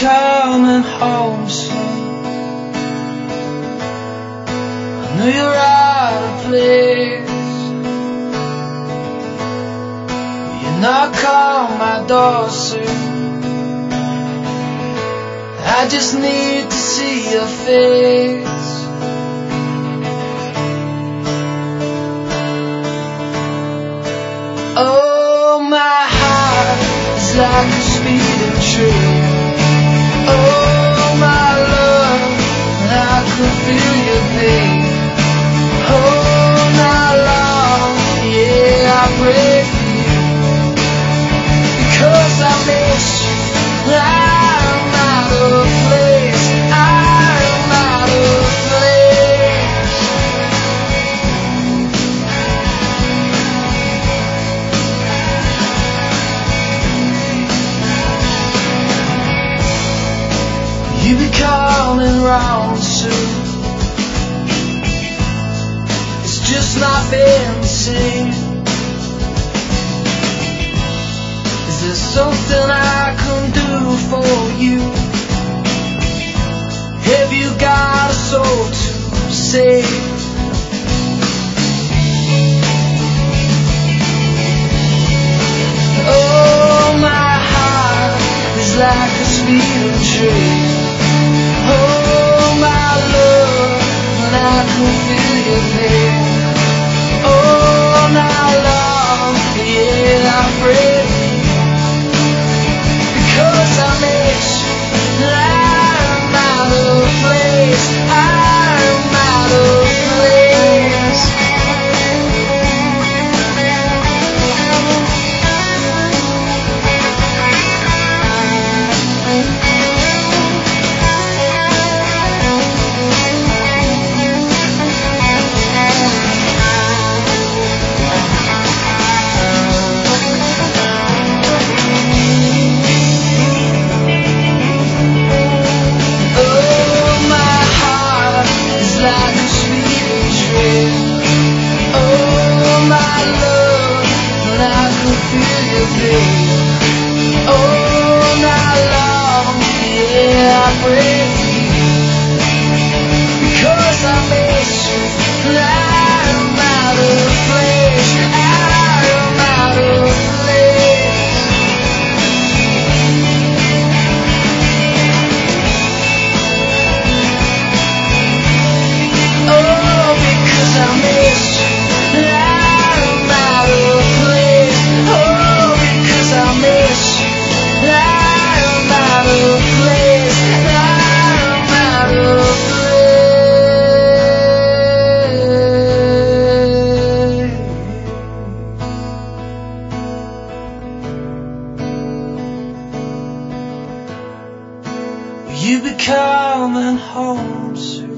coming home soon. I know you're out of place. You knock on my door soon. I just need to see your face. Oh, my heart is like a speeding train. Oh, my love, I could feel your pain. All night long, yeah, I pray for you, because I miss you. I'm out of place. I'm out of place. You be coming round soon. It's just not been the same. Is there something I can do for you? Have you got a soul to save? Oh, my heart is like a speeding train. Oh, my love, and I can feel your pain. All night long, yeah, I pray for you, because I miss you. I'm out of place. I'm out of place. You be coming home soon.